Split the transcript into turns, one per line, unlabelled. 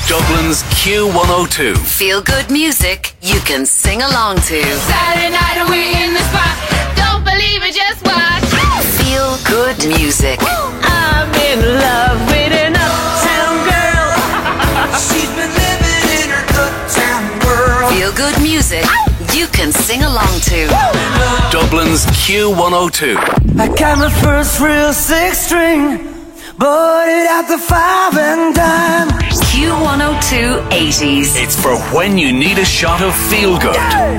Dublin's Q102.
Feel good music you can sing along to.
Saturday night and we're in the spot. Don't believe it, just watch.
Feel good music.
I'm in love with an uptown girl. She's been living in her uptown world.
Feel good music you can sing along to.
Dublin's Q102.
I got my first real six string, bought it at the 5 and dime.
Q102 80s.
It's for when you need a shot of feel good.